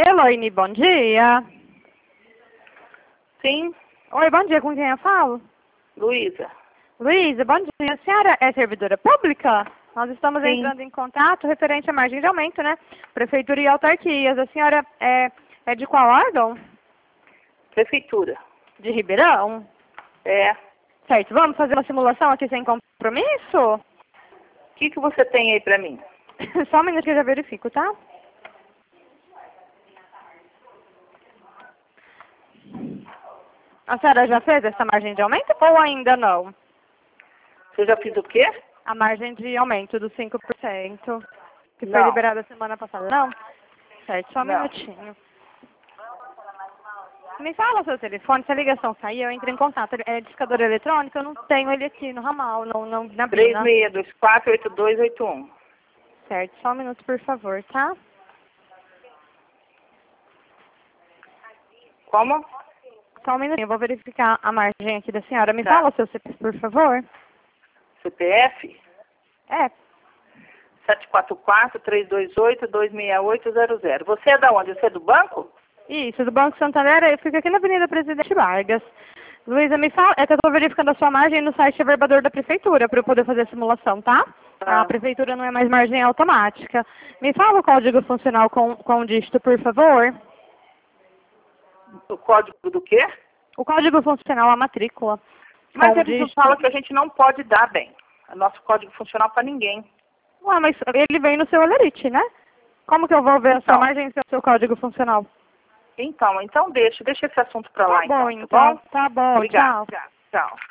Eloine, bom dia. Sim, Oi, bom dia, com quem eu falo? Luísa. Luísa, bom dia. A senhora é servidora pública? Nós estamos Sim. entrando em contato referente à margem de aumento, né? Prefeitura e autarquias. A senhora é de qual órgão? Prefeitura. De Ribeirão? É. Certo, vamos fazer uma simulação aqui sem compromisso? O que você tem aí pra mim? Só um minuto que eu já verifico, tá? A senhora já fez essa margem de aumento ou ainda não? Você já fiz o quê? A margem de aumento dos 5%, que foi Não. liberada semana passada, não? Certo, só um Não. minutinho. Me fala o seu telefone, se a ligação sair, eu entro em contato. É discador eletrônico, eu não tenho ele aqui no ramal, não na Bina. 36248281. Certo, só um minuto, por favor, tá? Como? Só um minutinho, eu vou verificar a margem aqui da senhora. Me Tá. fala o seu CPF, por favor. CPF? É, 744-328-26800. Você é da onde? Você é do banco? isso, do Banco Santander, eu fico aqui na Avenida Presidente Vargas. Luísa, me fala, é que eu estou verificando a sua margem no site Averbador da Prefeitura para eu poder fazer a simulação, tá? Tá. A Prefeitura não é mais margem automática. Me fala o código funcional com o dígito, por favor. O código do quê? O código funcional, a matrícula. Mas Com eles não dígito. falam que a gente não pode dar bem. É nosso código funcional pra ninguém. Ué, mas ele vem no seu Olerite, né? Como que eu vou ver a sua Então. margem sem o seu código funcional? Então deixa esse assunto pra lá, Tá bom, então, tá bom? Tá bom, Obrigada. tchau. Tchau.